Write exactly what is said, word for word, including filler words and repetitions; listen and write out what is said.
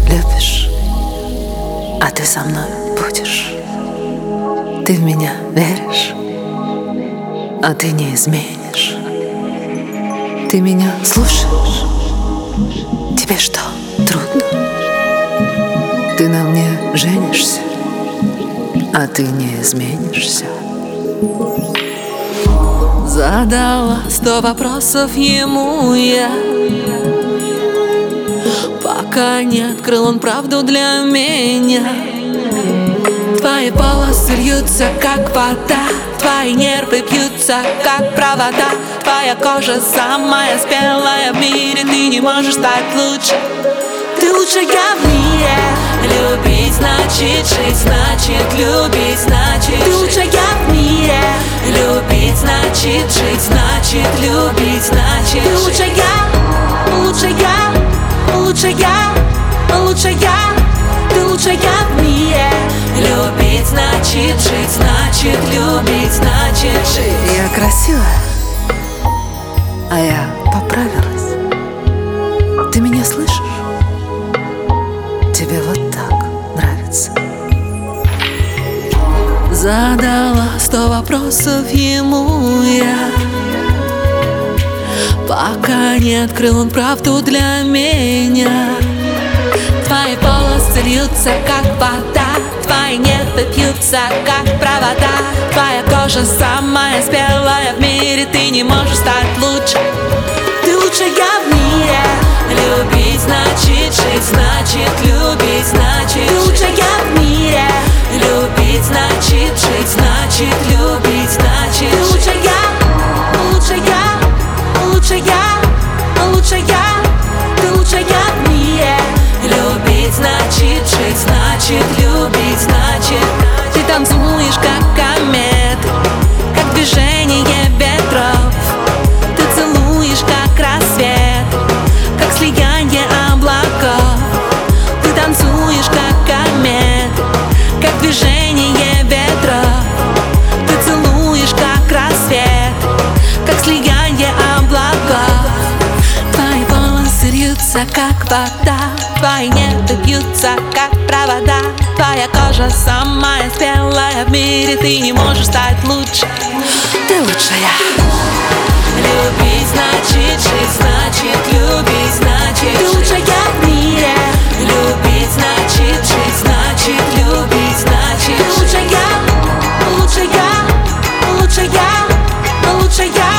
любишь, а ты со мной будешь. Ты в меня веришь, а ты не изменишь. Ты меня слушаешь? Тебе что, трудно? Ты на мне женишься, а ты не изменишься. Задала сто вопросов ему я, пока не открыл он правду для меня. Твои волосы льются, как вода, твои нервы бьются, как провода. Твоя кожа самая спелая в мире, ты не можешь стать лучше. Ты лучшая в мире. Любить значит жить, значит любить, значит ты лучшая в мире. Любить значит жить, значит любить, значит ты лучшая, лучшая, лучшая, лучшая. Ты лучшая в мире. Любить значит жить, значит любить, значит жить. Я красивая, а я поправилась. Ты меня слышишь? Тебе вот так нравится? Задала сто вопросов ему я, пока не открыл он правду для меня. Твои волосы льются, как вода, твои нервы бьются, как провода. Твоя кожа самая спелая в мире, ты не можешь стать лучше. Ты лучшая в мире. Любить значит жить, значит любить, значит ты лучшая в мире. Любить значит жить, значит любить, значит ты лучшая, лучшая, лучшая, лучшая. Ты лучшая в мире. Любить значит жить, значит любить, значит ты танцуешь, как кометы, как движение ветров. Ты целуешь, как рассвет, как слияние облаков. Ты танцуешь, как кометы, как движение ветров. Ты целуешь, как рассвет, как слияние облаков. Твои волосы льются, как вода, твои нервы бьются, как провода. Твоя кожа самая спелая в мире, ты не можешь стать лучше. Ты лучшая. Любить значит жить, значит любить, значит ты лучшая в мире. Любить значит жить, значит любить, значит ты лучшая, лучшая, лучшая, лучшая.